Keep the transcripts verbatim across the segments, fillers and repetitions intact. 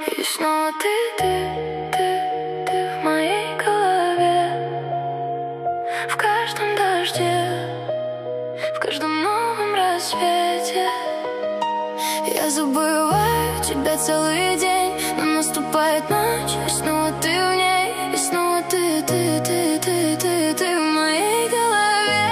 И снова ты, ты, ты, ты в моей голове. В каждом дожде, в каждом новом рассвете. Я забываю тебя целый день, но наступает ночь, и снова ты в ней. И снова ты, ты, ты, ты, ты, ты в моей голове.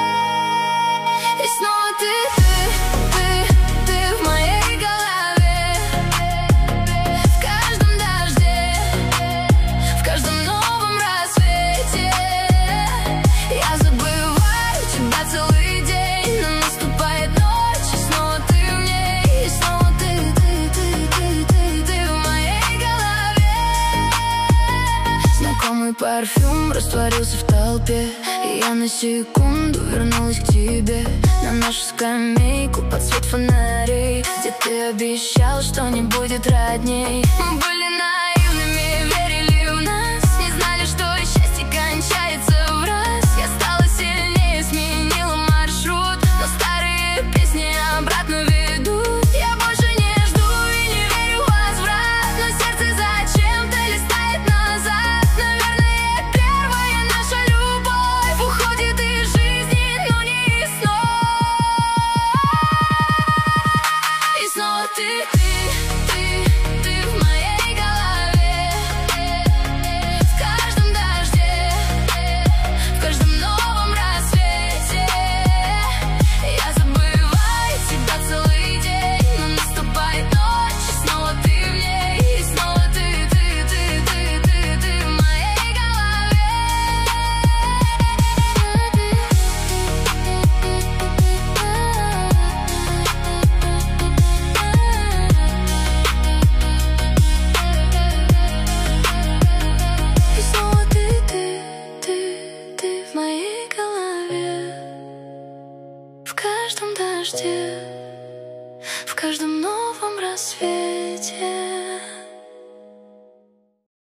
И снова ты, ты, ты, ты в моей голове. В каждом дожде, в каждом новом рассвете. Я забываю тебя целый день, но наступает ночь, и снова ты в ней. И снова ты, ты, ты, ты, ты, ты в моей голове. Знакомый парфюм растворился в толпе, и я на секунду вернулась к тебе. На нашу скамейку под свет фонарей, где ты обещал, что не будет родней. Мы были наивными, верили в нас, не знали, что счастье кончается в раз. Я стала сильнее, сменила маршрут, но старые песни обратно ведут. Я больше не жду и не верю в возврат, но сердце зачем-то листает назад. Наверное, первая наша любовь уходит из жизни, но не снова. И снова ты, ты, ты, ты в моей голове. В каждом дожде, в каждом новом рассвете. Я забываю тебя целый день, но наступает ночь, и снова ты в ней. И снова ты, ты, ты, ты, ты, ты в моей голове. И снова ты, ты, ты, ты в моей голове. В каждом дожде, в каждом новом рассвете.